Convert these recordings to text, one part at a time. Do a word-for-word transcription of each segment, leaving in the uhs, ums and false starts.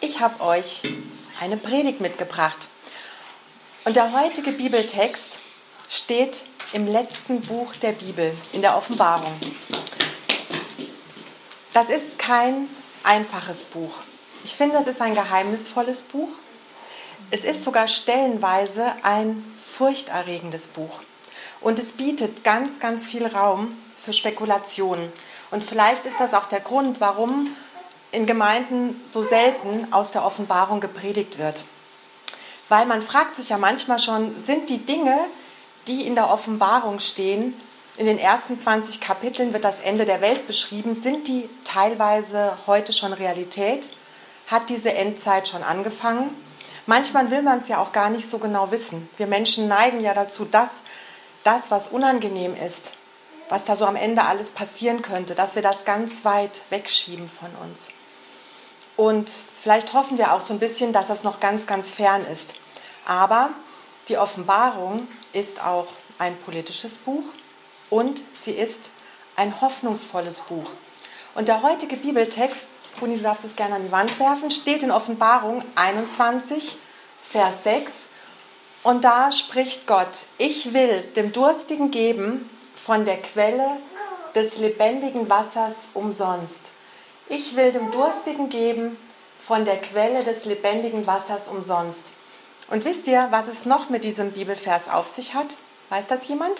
Ich habe euch eine Predigt mitgebracht. Und der heutige Bibeltext steht im letzten Buch der Bibel, in der Offenbarung. Das ist kein einfaches Buch. Ich finde, es ist ein geheimnisvolles Buch. Es ist sogar stellenweise ein furchterregendes Buch. Und es bietet ganz, ganz viel Raum für Spekulationen. Und vielleicht ist das auch der Grund, warum in Gemeinden so selten aus der Offenbarung gepredigt wird. Weil man fragt sich ja manchmal schon, sind die Dinge, die in der Offenbarung stehen, in den ersten zwanzig Kapiteln wird das Ende der Welt beschrieben, sind die teilweise heute schon Realität? Hat diese Endzeit schon angefangen? Manchmal will man es ja auch gar nicht so genau wissen. Wir Menschen neigen ja dazu, dass das, was unangenehm ist, was da so am Ende alles passieren könnte, dass wir das ganz weit wegschieben von uns. Und vielleicht hoffen wir auch so ein bisschen, dass das noch ganz, ganz fern ist. Aber die Offenbarung ist auch ein politisches Buch und sie ist ein hoffnungsvolles Buch. Und der heutige Bibeltext, Bruni, du darfst es gerne an die Wand werfen, steht in Offenbarung einundzwanzig, Vers sechs. Und da spricht Gott: Ich will dem Durstigen geben von der Quelle des lebendigen Wassers umsonst. Ich will dem Durstigen geben von der Quelle des lebendigen Wassers umsonst. Und wisst ihr, was es noch mit diesem Bibelvers auf sich hat? Weiß das jemand?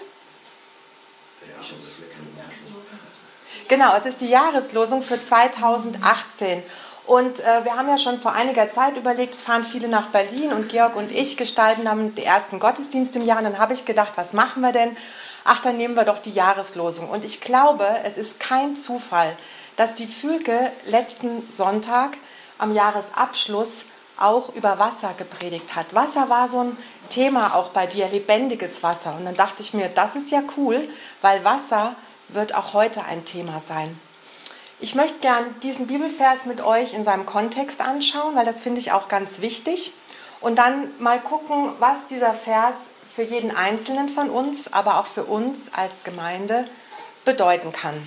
Genau, es ist die Jahreslosung für zweitausendachtzehn. Und äh, wir haben ja schon vor einiger Zeit überlegt, es fahren viele nach Berlin und Georg und ich gestalten dann den ersten Gottesdienst im Jahr. Und dann habe ich gedacht, was machen wir denn? Ach, dann nehmen wir doch die Jahreslosung. Und ich glaube, es ist kein Zufall, dass die Fülke letzten Sonntag am Jahresabschluss auch über Wasser gepredigt hat. Wasser war so ein Thema auch bei dir, lebendiges Wasser. Und dann dachte ich mir, das ist ja cool, weil Wasser wird auch heute ein Thema sein. Ich möchte gern diesen Bibelvers mit euch in seinem Kontext anschauen, weil das finde ich auch ganz wichtig. Und dann mal gucken, was dieser Vers für jeden Einzelnen von uns, aber auch für uns als Gemeinde bedeuten kann.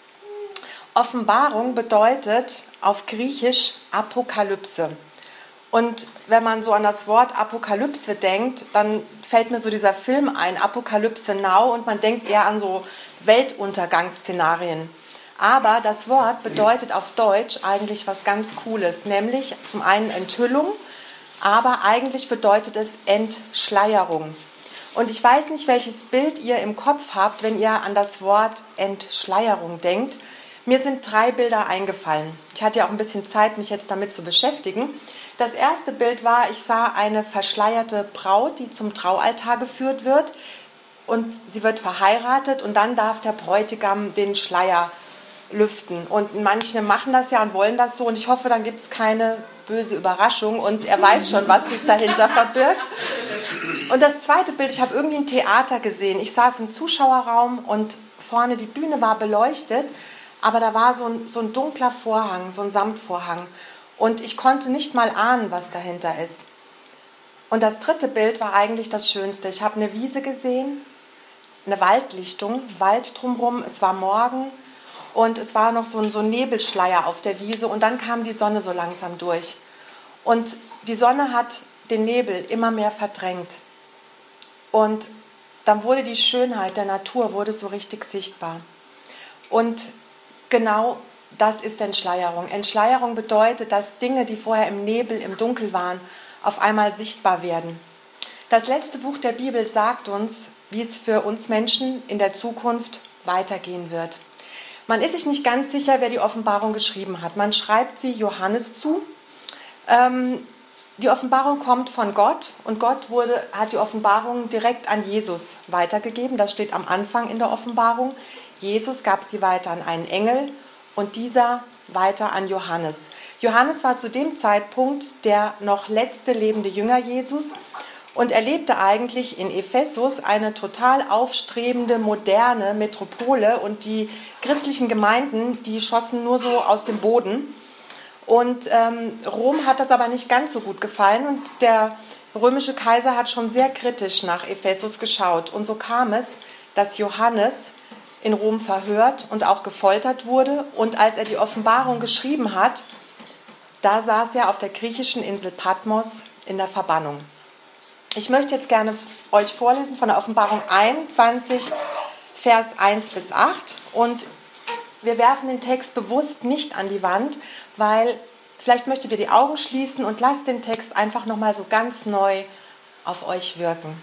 Offenbarung bedeutet auf Griechisch Apokalypse. Und wenn man so an das Wort Apokalypse denkt, dann fällt mir so dieser Film ein, Apokalypse Now, und man denkt eher an so Weltuntergangsszenarien. Aber das Wort bedeutet auf Deutsch eigentlich was ganz Cooles, nämlich zum einen Enthüllung, aber eigentlich bedeutet es Entschleierung. Und ich weiß nicht, welches Bild ihr im Kopf habt, wenn ihr an das Wort Entschleierung denkt. Mir sind drei Bilder eingefallen. Ich hatte ja auch ein bisschen Zeit, mich jetzt damit zu beschäftigen. Das erste Bild war, ich sah eine verschleierte Braut, die zum Traualtar geführt wird. Und sie wird verheiratet und dann darf der Bräutigam den Schleier lüften. Und manche machen das ja und wollen das so. Und ich hoffe, dann gibt es keine böse Überraschung und er weiß schon, was sich dahinter verbirgt. Und das zweite Bild, ich habe irgendwie ein Theater gesehen. Ich saß im Zuschauerraum und vorne die Bühne war beleuchtet. Aber da war so ein, so ein dunkler Vorhang, so ein Samtvorhang. Und ich konnte nicht mal ahnen, was dahinter ist. Und das dritte Bild war eigentlich das Schönste. Ich habe eine Wiese gesehen, eine Waldlichtung, Wald drumherum. Es war Morgen und es war noch so ein, so ein Nebelschleier auf der Wiese. Und dann kam die Sonne so langsam durch. Und die Sonne hat den Nebel immer mehr verdrängt. Und dann wurde die Schönheit der Natur wurde so richtig sichtbar. Und genau das ist Entschleierung. Entschleierung bedeutet, dass Dinge, die vorher im Nebel, im Dunkel waren, auf einmal sichtbar werden. Das letzte Buch der Bibel sagt uns, wie es für uns Menschen in der Zukunft weitergehen wird. Man ist sich nicht ganz sicher, wer die Offenbarung geschrieben hat. Man schreibt sie Johannes zu. Ähm, die Offenbarung kommt von Gott und Gott wurde, hat die Offenbarung direkt an Jesus weitergegeben. Das steht am Anfang in der Offenbarung. Jesus gab sie weiter an einen Engel und dieser weiter an Johannes. Johannes war zu dem Zeitpunkt der noch letzte lebende Jünger Jesus und erlebte eigentlich in Ephesus eine total aufstrebende, moderne Metropole und die christlichen Gemeinden, die schossen nur so aus dem Boden. Und ähm, Rom hat das aber nicht ganz so gut gefallen und der römische Kaiser hat schon sehr kritisch nach Ephesus geschaut. Und so kam es, dass Johannes in Rom verhört und auch gefoltert wurde. Und als er die Offenbarung geschrieben hat, Da saß er auf der griechischen Insel Patmos in der Verbannung. Ich möchte jetzt gerne euch vorlesen von der Offenbarung einundzwanzig, Vers eins bis acht. Und wir werfen den Text bewusst nicht an die Wand, weil vielleicht möchtet ihr die Augen schließen und lasst den Text einfach nochmal so ganz neu auf euch wirken.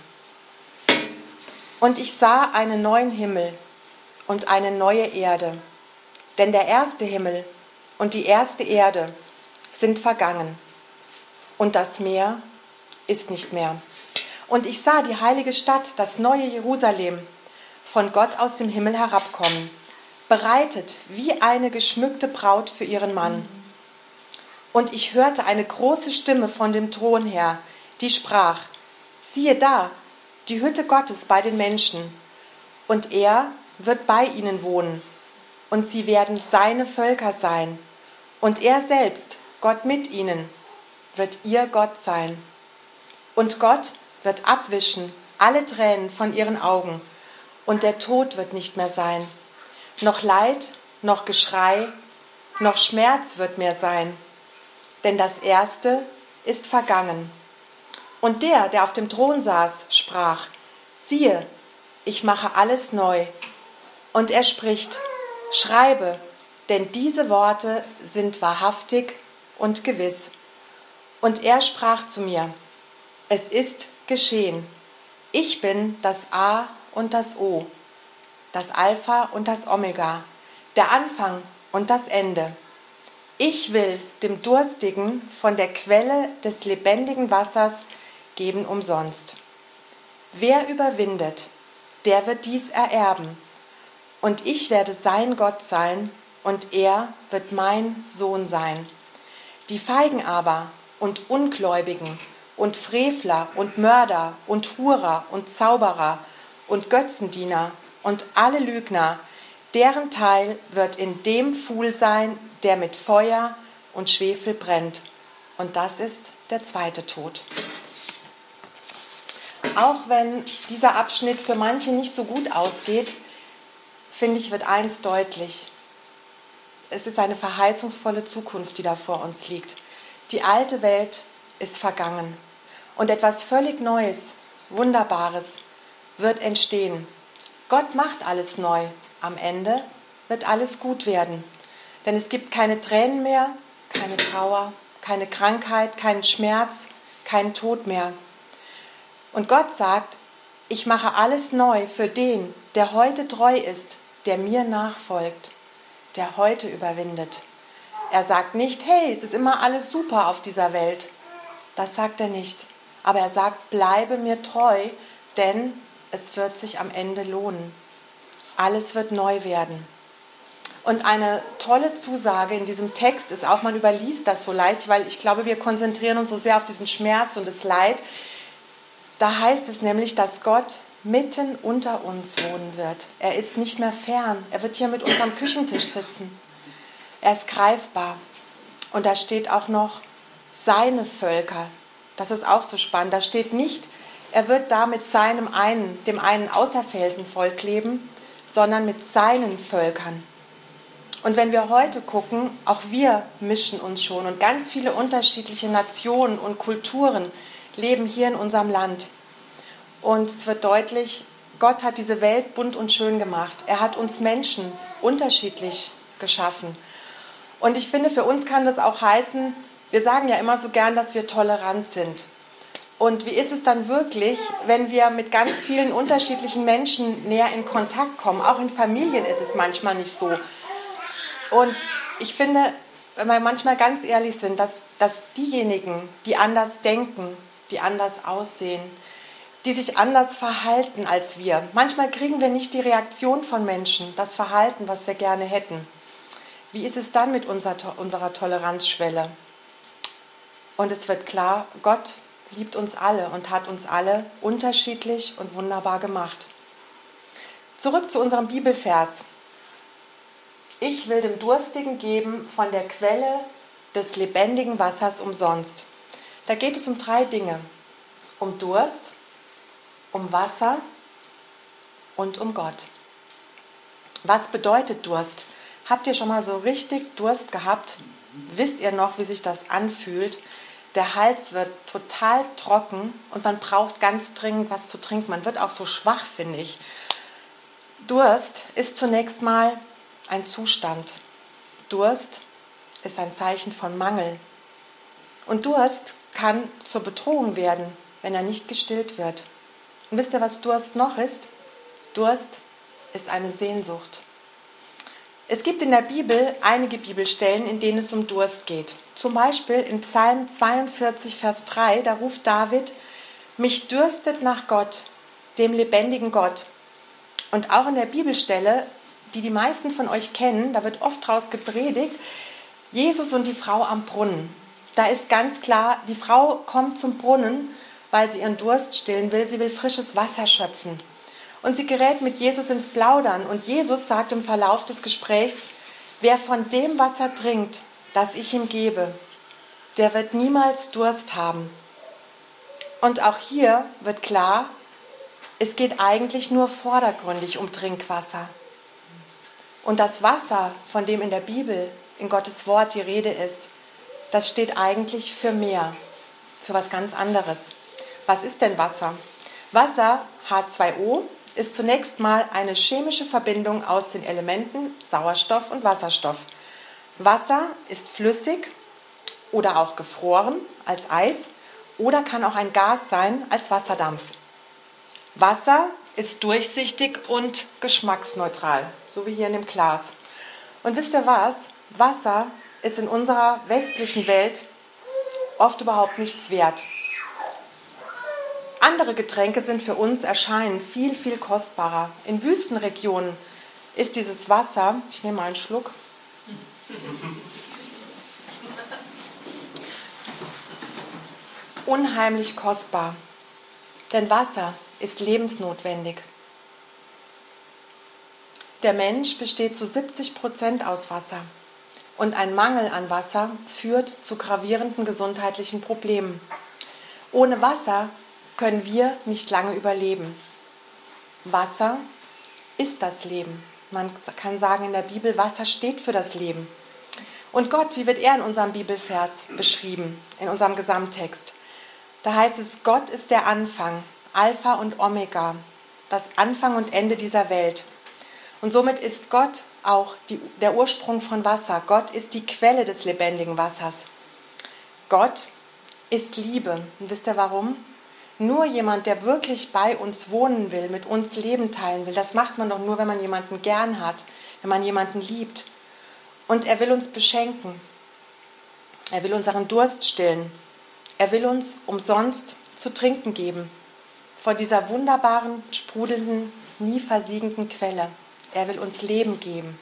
Und ich sah einen neuen Himmel und eine neue Erde, denn der erste Himmel und die erste Erde sind vergangen und das Meer ist nicht mehr. Und ich sah die heilige Stadt, das neue Jerusalem, von Gott aus dem Himmel herabkommen, bereitet wie eine geschmückte Braut für ihren Mann. Und ich hörte eine große Stimme von dem Thron her, die sprach: Siehe da, die Hütte Gottes bei den Menschen, und er wird bei ihnen wohnen, und sie werden seine Völker sein, und er selbst, Gott mit ihnen, wird ihr Gott sein. Und Gott wird abwischen alle Tränen von ihren Augen, und der Tod wird nicht mehr sein. Noch Leid, noch Geschrei, noch Schmerz wird mehr sein, denn das Erste ist vergangen. Und der, der auf dem Thron saß, sprach: Siehe, ich mache alles neu. Und er spricht: Schreibe, denn diese Worte sind wahrhaftig und gewiss. Und er sprach zu mir: Es ist geschehen. Ich bin das A und das O, das Alpha und das Omega, der Anfang und das Ende. Ich will dem Durstigen von der Quelle des lebendigen Wassers geben umsonst. Wer überwindet, der wird dies ererben. Und ich werde sein Gott sein, und er wird mein Sohn sein. Die Feigen aber und Ungläubigen und Frevler und Mörder und Hurer und Zauberer und Götzendiener und alle Lügner, deren Teil wird in dem Pfuhl sein, der mit Feuer und Schwefel brennt. Und das ist der zweite Tod. Auch wenn dieser Abschnitt für manche nicht so gut ausgeht, finde ich, wird eins deutlich. Es ist eine verheißungsvolle Zukunft, die da vor uns liegt. Die alte Welt ist vergangen und etwas völlig Neues, Wunderbares wird entstehen. Gott macht alles neu. Am Ende wird alles gut werden. Denn es gibt keine Tränen mehr, keine Trauer, keine Krankheit, keinen Schmerz, keinen Tod mehr. Und Gott sagt: Ich mache alles neu für den, der heute treu ist, der mir nachfolgt, der heute überwindet. Er sagt nicht: Hey, es ist immer alles super auf dieser Welt. Das sagt er nicht. Aber er sagt: Bleibe mir treu, denn es wird sich am Ende lohnen. Alles wird neu werden. Und eine tolle Zusage in diesem Text ist auch, man überliest das so leicht, weil ich glaube, wir konzentrieren uns so sehr auf diesen Schmerz und das Leid. Da heißt es nämlich, dass Gott mitten unter uns wohnen wird. Er ist nicht mehr fern. Er wird hier mit uns am Küchentisch sitzen. Er ist greifbar. Und da steht auch noch seine Völker. Das ist auch so spannend. Da steht nicht, er wird da mit seinem einen, dem einen auserwählten Volk leben, sondern mit seinen Völkern. Und wenn wir heute gucken, auch wir mischen uns schon und ganz viele unterschiedliche Nationen und Kulturen leben hier in unserem Land. Und es wird deutlich, Gott hat diese Welt bunt und schön gemacht. Er hat uns Menschen unterschiedlich geschaffen. Und ich finde, für uns kann das auch heißen, wir sagen ja immer so gern, dass wir tolerant sind. Und wie ist es dann wirklich, wenn wir mit ganz vielen unterschiedlichen Menschen näher in Kontakt kommen? Auch in Familien ist es manchmal nicht so. Und ich finde, wenn wir manchmal ganz ehrlich sind, dass, dass diejenigen, die anders denken, die anders aussehen, die sich anders verhalten als wir, manchmal kriegen wir nicht die Reaktion von Menschen, das Verhalten, was wir gerne hätten. Wie ist es dann mit unserer, unserer Toleranzschwelle? Und es wird klar, Gott liebt uns alle und hat uns alle unterschiedlich und wunderbar gemacht. Zurück zu unserem Bibelvers. Ich will dem Durstigen geben von der Quelle des lebendigen Wassers umsonst. Da geht es um drei Dinge. Um Durst, um Wasser und um Gott. Was bedeutet Durst? Habt ihr schon mal so richtig Durst gehabt? wisst ihr noch, wie sich das anfühlt? Der Hals wird total trocken und man braucht ganz dringend was zu trinken. Man wird auch so schwach, finde ich. Durst ist zunächst mal ein Zustand. Durst ist ein Zeichen von Mangel. Und Durst kann zur Bedrohung werden, wenn er nicht gestillt wird. Und wisst ihr, was Durst noch ist? Durst ist eine Sehnsucht. Es gibt in der Bibel einige Bibelstellen, in denen es um Durst geht. Zum Beispiel in Psalm zweiundvierzig, Vers drei, da ruft David: Mich dürstet nach Gott, dem lebendigen Gott. Und auch in der Bibelstelle, die die meisten von euch kennen, da wird oft draus gepredigt, Jesus und die Frau am Brunnen. Da ist ganz klar, die Frau kommt zum Brunnen, weil sie ihren Durst stillen will. Sie will frisches Wasser schöpfen. Und sie gerät mit Jesus ins Plaudern. Und Jesus sagt im Verlauf des Gesprächs: Wer von dem Wasser trinkt, das ich ihm gebe, der wird niemals Durst haben. Und auch hier wird klar, es geht eigentlich nur vordergründig um Trinkwasser. Und das Wasser, von dem in der Bibel, in Gottes Wort die Rede ist, das steht eigentlich für mehr, für was ganz anderes. Was ist denn Wasser? Wasser, H zwei O, ist zunächst mal eine chemische Verbindung aus den Elementen Sauerstoff und Wasserstoff. Wasser ist flüssig oder auch gefroren als Eis oder kann auch ein Gas sein als Wasserdampf. Wasser ist durchsichtig und geschmacksneutral, so wie hier in dem Glas. Und wisst ihr was? Wasser ist in unserer westlichen Welt oft überhaupt nichts wert. Andere Getränke sind für uns erscheinen viel, viel kostbarer. In Wüstenregionen ist dieses Wasser, ich nehme mal einen Schluck, unheimlich kostbar. Denn Wasser ist lebensnotwendig. Der Mensch besteht zu siebzig Prozent aus Wasser. Und ein Mangel an Wasser führt zu gravierenden gesundheitlichen Problemen. Ohne Wasser können wir nicht lange überleben. Wasser ist das Leben. Man kann sagen in der Bibel, Wasser steht für das Leben. Und Gott, wie wird er in unserem Bibelvers beschrieben, in unserem Gesamttext? Da heißt es, Gott ist der Anfang, Alpha und Omega, das Anfang und Ende dieser Welt. Und somit ist Gott auch die, der Ursprung von Wasser. Gott ist die Quelle des lebendigen Wassers. Gott ist Liebe. Und wisst ihr warum? Nur jemand, der wirklich bei uns wohnen will, mit uns Leben teilen will, das macht man doch nur, wenn man jemanden gern hat, wenn man jemanden liebt. Und er will uns beschenken. Er will unseren Durst stillen. Er will uns umsonst zu trinken geben. Von dieser wunderbaren, sprudelnden, nie versiegenden Quelle. Er will uns Leben geben.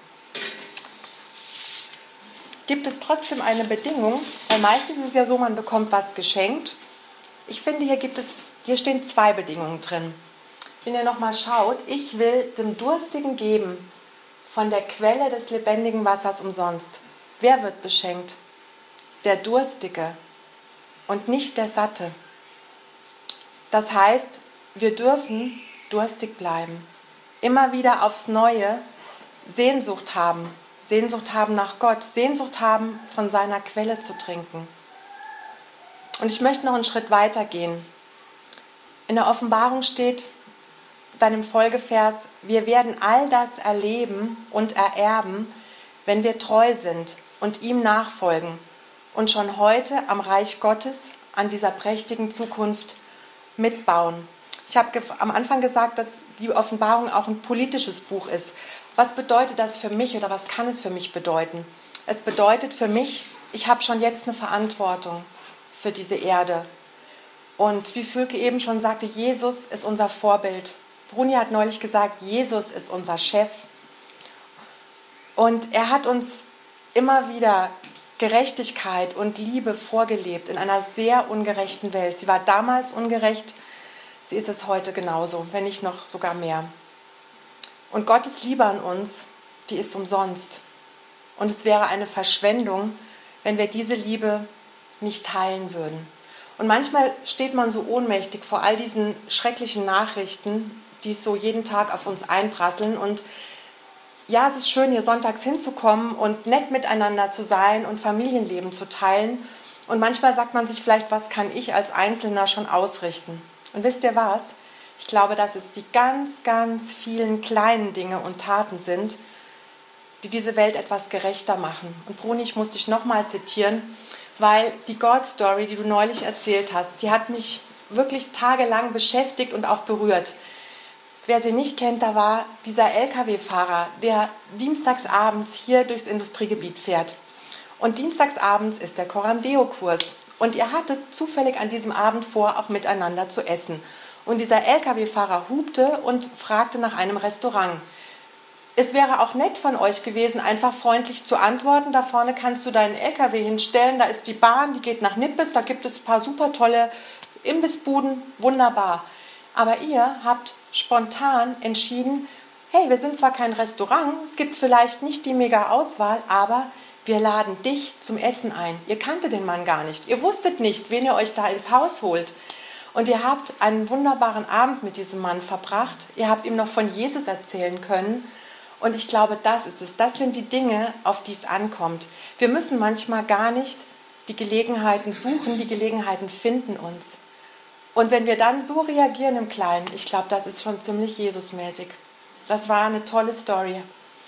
Gibt es trotzdem eine Bedingung? Weil meistens ist es ja so, man bekommt was geschenkt. Ich finde, hier gibt es, hier stehen zwei Bedingungen drin. Wenn ihr nochmal schaut, ich will dem Durstigen geben von der Quelle des lebendigen Wassers umsonst. Wer wird beschenkt? Der Durstige und nicht der Satte. Das heißt, wir dürfen durstig bleiben. Immer wieder aufs Neue Sehnsucht haben. Sehnsucht haben nach Gott. Sehnsucht haben, von seiner Quelle zu trinken. Und ich möchte noch einen Schritt weiter gehen. In der Offenbarung steht dann im Folgevers, wir werden all das erleben und ererben, wenn wir treu sind und ihm nachfolgen und schon heute am Reich Gottes, an dieser prächtigen Zukunft mitbauen. Ich habe am Anfang gesagt, dass die Offenbarung auch ein politisches Buch ist. Was bedeutet das für mich oder was kann es für mich bedeuten? Es bedeutet für mich, ich habe schon jetzt eine Verantwortung für diese Erde. Und wie Fülke eben schon sagte, Jesus ist unser Vorbild. Bruni hat neulich gesagt, Jesus ist unser Chef. Und er hat uns immer wieder Gerechtigkeit und Liebe vorgelebt in einer sehr ungerechten Welt. Sie war damals ungerecht, sie ist es heute genauso, wenn nicht noch sogar mehr. Und Gottes Liebe an uns, die ist umsonst. Und es wäre eine Verschwendung, wenn wir diese Liebe nicht teilen würden. Und manchmal steht man so ohnmächtig vor all diesen schrecklichen Nachrichten, die so jeden Tag auf uns einprasseln. Und ja, es ist schön, hier sonntags hinzukommen und nett miteinander zu sein und Familienleben zu teilen. Und manchmal sagt man sich vielleicht, was kann ich als Einzelner schon ausrichten? Und wisst ihr was? Ich glaube, dass es die ganz, ganz vielen kleinen Dinge und Taten sind, die diese Welt etwas gerechter machen. Und Bruni, ich muss dich nochmal zitieren, weil die God-Story, die du neulich erzählt hast, die hat mich wirklich tagelang beschäftigt und auch berührt. Wer sie nicht kennt, da war dieser L K W-Fahrer, der dienstagsabends hier durchs Industriegebiet fährt. Und dienstagsabends ist der Corandeo-Kurs. Und ihr hattet zufällig an diesem Abend vor, auch miteinander zu essen. Und dieser L K W-Fahrer hupte und fragte nach einem Restaurant. Es wäre auch nett von euch gewesen, einfach freundlich zu antworten. Da vorne kannst du deinen L K W hinstellen, da ist die Bahn, die geht nach Nippes, da gibt es ein paar super tolle Imbissbuden, wunderbar. Aber ihr habt spontan entschieden, hey, wir sind zwar kein Restaurant, es gibt vielleicht nicht die mega Auswahl, aber wir laden dich zum Essen ein. Ihr kanntet den Mann gar nicht, ihr wusstet nicht, wen ihr euch da ins Haus holt. Und ihr habt einen wunderbaren Abend mit diesem Mann verbracht, ihr habt ihm noch von Jesus erzählen können. Und ich glaube, das ist es. Das sind die Dinge, auf die es ankommt. Wir müssen manchmal gar nicht die Gelegenheiten suchen, die Gelegenheiten finden uns. Und wenn wir dann so reagieren im Kleinen, ich glaube, das ist schon ziemlich Jesusmäßig. Das war eine tolle Story.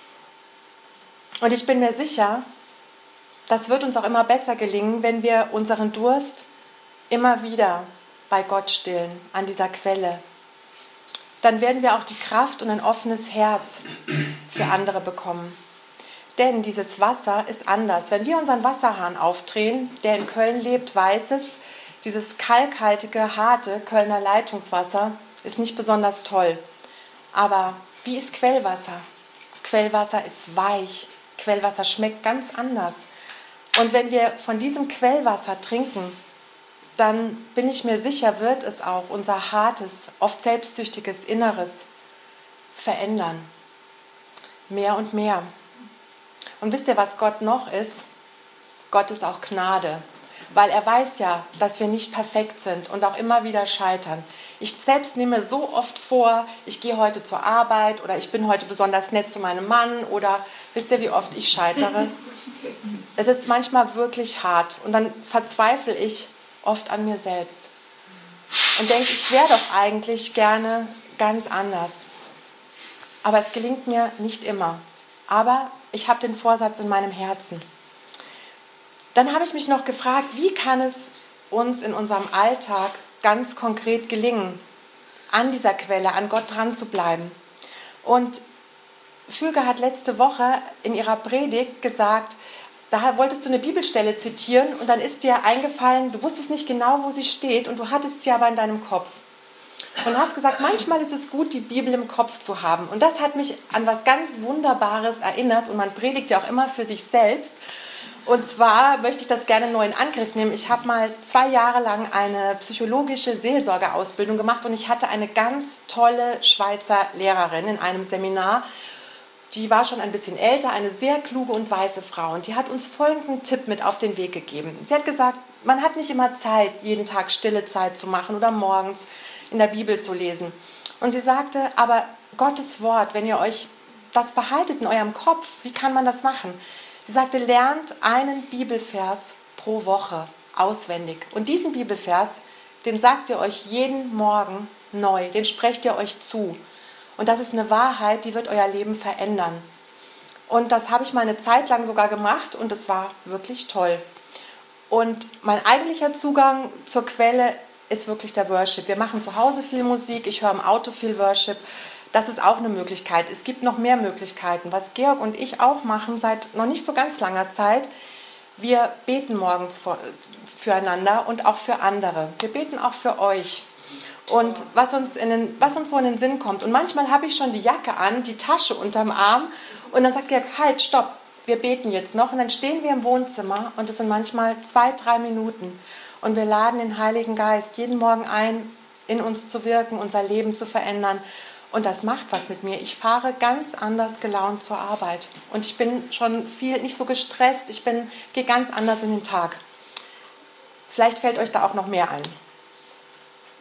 Und ich bin mir sicher, das wird uns auch immer besser gelingen, wenn wir unseren Durst immer wieder bei Gott stillen, an dieser Quelle. Dann werden wir auch die Kraft und ein offenes Herz für andere bekommen. Denn dieses Wasser ist anders. Wenn wir unseren Wasserhahn aufdrehen, der in Köln lebt, weiß es, dieses kalkhaltige, harte Kölner Leitungswasser ist nicht besonders toll. Aber wie ist Quellwasser? Quellwasser ist weich. Quellwasser schmeckt ganz anders. Und wenn wir von diesem Quellwasser trinken, dann bin ich mir sicher, wird es auch unser hartes, oft selbstsüchtiges Inneres verändern. Mehr und mehr. Und wisst ihr, was Gott noch ist? Gott ist auch Gnade. Weil er weiß ja, dass wir nicht perfekt sind und auch immer wieder scheitern. Ich selbst nehme so oft vor, ich gehe heute zur Arbeit oder ich bin heute besonders nett zu meinem Mann oder wisst ihr, wie oft ich scheitere? Es ist manchmal wirklich hart und dann verzweifle ich oft an mir selbst und denke, ich wäre doch eigentlich gerne ganz anders. Aber es gelingt mir nicht immer. Aber ich habe den Vorsatz in meinem Herzen. Dann habe ich mich noch gefragt, wie kann es uns in unserem Alltag ganz konkret gelingen, an dieser Quelle, an Gott dran zu bleiben. Und Fülke hat letzte Woche in ihrer Predigt gesagt, da wolltest du eine Bibelstelle zitieren und dann ist dir eingefallen, du wusstest nicht genau, wo sie steht und du hattest sie aber in deinem Kopf. Und du hast gesagt, manchmal ist es gut, die Bibel im Kopf zu haben. Und das hat mich an was ganz Wunderbares erinnert und man predigt ja auch immer für sich selbst. Und zwar möchte ich das gerne neu in Angriff nehmen. Ich habe mal zwei Jahre lang eine psychologische Seelsorgeausbildung gemacht und ich hatte eine ganz tolle Schweizer Lehrerin in einem Seminar. Die war schon ein bisschen älter, eine sehr kluge und weise Frau. Und die hat uns folgenden Tipp mit auf den Weg gegeben. Sie hat gesagt, man hat nicht immer Zeit, jeden Tag stille Zeit zu machen oder morgens in der Bibel zu lesen. Und sie sagte, aber Gottes Wort, wenn ihr euch das behaltet in eurem Kopf, wie kann man das machen? Sie sagte, lernt einen Bibelvers pro Woche auswendig. Und diesen Bibelvers, den sagt ihr euch jeden Morgen neu, den sprecht ihr euch zu. Und das ist eine Wahrheit, die wird euer Leben verändern. Und das habe ich mal eine Zeit lang sogar gemacht und es war wirklich toll. Und mein eigentlicher Zugang zur Quelle ist wirklich der Worship. Wir machen zu Hause viel Musik, ich höre im Auto viel Worship. Das ist auch eine Möglichkeit. Es gibt noch mehr Möglichkeiten. Was Georg und ich auch machen seit noch nicht so ganz langer Zeit, wir beten morgens füreinander und auch für andere. Wir beten auch für euch. Und was uns, in den, was uns so in den Sinn kommt. Und manchmal habe ich schon die Jacke an, die Tasche unterm Arm und dann sagt Georg, halt, stopp, wir beten jetzt noch. Und dann stehen wir im Wohnzimmer und es sind manchmal zwei, drei Minuten. Und wir laden den Heiligen Geist jeden Morgen ein, in uns zu wirken, unser Leben zu verändern. Und das macht was mit mir. Ich fahre ganz anders gelaunt zur Arbeit. Und ich bin schon viel, nicht so gestresst, ich bin, gehe ganz anders in den Tag. Vielleicht fällt euch da auch noch mehr ein.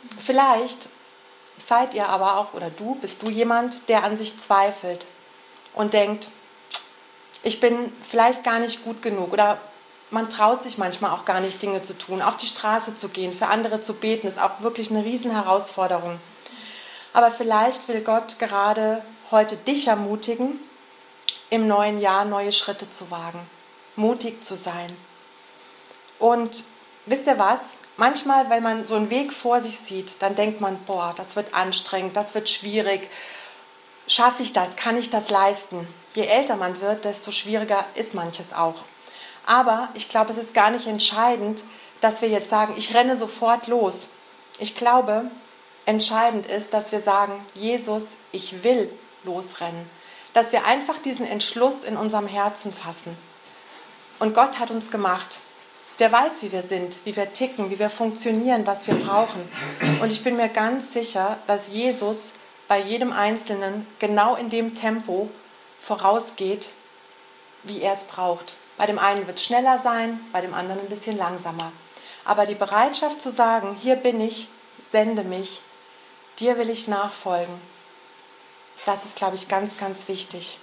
Vielleicht seid ihr aber auch, oder du, bist du jemand, der an sich zweifelt und denkt, ich bin vielleicht gar nicht gut genug oder man traut sich manchmal auch gar nicht, Dinge zu tun, auf die Straße zu gehen, für andere zu beten, ist auch wirklich eine Riesenherausforderung. Aber vielleicht will Gott gerade heute dich ermutigen, im neuen Jahr neue Schritte zu wagen, mutig zu sein. Und wisst ihr was? Manchmal, wenn man so einen Weg vor sich sieht, dann denkt man, boah, das wird anstrengend, das wird schwierig. Schaffe ich das? Kann ich das leisten? Je älter man wird, desto schwieriger ist manches auch. Aber ich glaube, es ist gar nicht entscheidend, dass wir jetzt sagen, ich renne sofort los. Ich glaube, entscheidend ist, dass wir sagen, Jesus, ich will losrennen. Dass wir einfach diesen Entschluss in unserem Herzen fassen. Und Gott hat uns gemacht. Der weiß, wie wir sind, wie wir ticken, wie wir funktionieren, was wir brauchen. Und ich bin mir ganz sicher, dass Jesus bei jedem Einzelnen genau in dem Tempo vorausgeht, wie er es braucht. Bei dem einen wird es schneller sein, bei dem anderen ein bisschen langsamer. Aber die Bereitschaft zu sagen, hier bin ich, sende mich, dir will ich nachfolgen, das ist, glaube ich, ganz, ganz wichtig.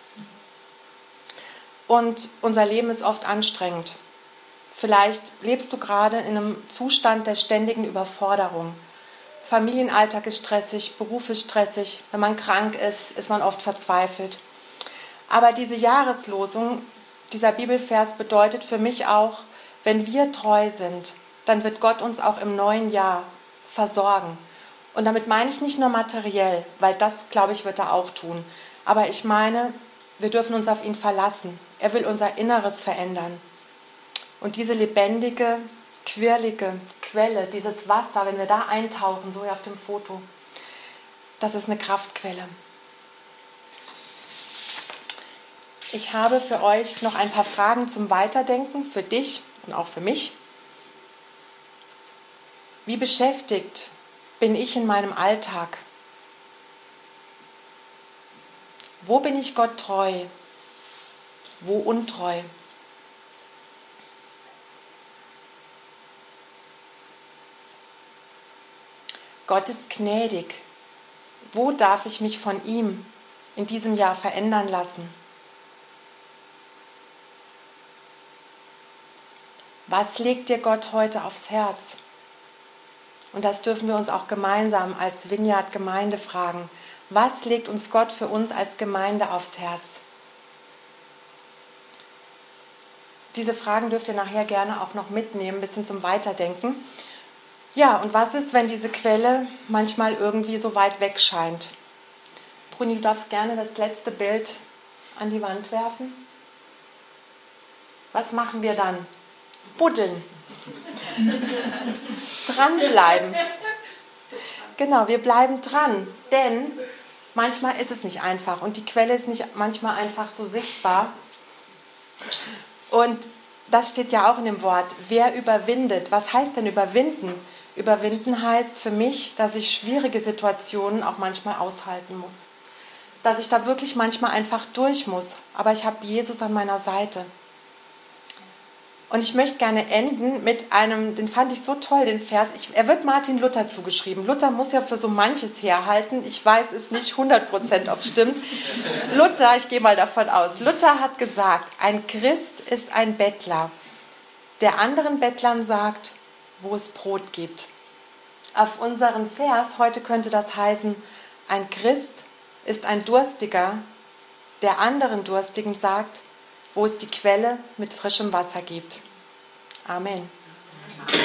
Und unser Leben ist oft anstrengend. Vielleicht lebst du gerade in einem Zustand der ständigen Überforderung. Familienalltag ist stressig, Beruf ist stressig. Wenn man krank ist, ist man oft verzweifelt. Aber diese Jahreslosung, dieser Bibelvers bedeutet für mich auch, wenn wir treu sind, dann wird Gott uns auch im neuen Jahr versorgen. Und damit meine ich nicht nur materiell, weil das, glaube ich, wird er auch tun. Aber ich meine, wir dürfen uns auf ihn verlassen. Er will unser Inneres verändern. Und diese lebendige, quirlige Quelle, dieses Wasser, wenn wir da eintauchen, so wie auf dem Foto, das ist eine Kraftquelle. Ich habe für euch noch ein paar Fragen zum Weiterdenken, für dich und auch für mich. Wie beschäftigt bin ich in meinem Alltag? Wo bin ich Gott treu? Wo untreu? Gott ist gnädig. Wo darf ich mich von ihm in diesem Jahr verändern lassen? Was legt dir Gott heute aufs Herz? Und das dürfen wir uns auch gemeinsam als Vineyard-Gemeinde fragen. Was legt uns Gott für uns als Gemeinde aufs Herz? Diese Fragen dürft ihr nachher gerne auch noch mitnehmen, ein bisschen zum Weiterdenken. Ja, und was ist, wenn diese Quelle manchmal irgendwie so weit weg scheint? Bruni, du darfst gerne das letzte Bild an die Wand werfen. Was machen wir dann? Buddeln. Dranbleiben. Genau, wir bleiben dran, denn manchmal ist es nicht einfach und die Quelle ist nicht manchmal einfach so sichtbar. Und das steht ja auch in dem Wort, wer überwindet. Was heißt denn überwinden? Überwinden heißt für mich, dass ich schwierige Situationen auch manchmal aushalten muss. Dass ich da wirklich manchmal einfach durch muss. Aber ich habe Jesus an meiner Seite. Und ich möchte gerne enden mit einem, den fand ich so toll, den Vers. Ich, er wird Martin Luther zugeschrieben. Luther muss ja für so manches herhalten. Ich weiß es nicht hundert Prozent, ob es stimmt. Luther, ich gehe mal davon aus. Luther hat gesagt, ein Christ ist ein Bettler, der anderen Bettlern sagt, wo es Brot gibt. Auf unseren Vers heute könnte das heißen, ein Christ ist ein Durstiger, der anderen Durstigen sagt, wo es die Quelle mit frischem Wasser gibt. Amen.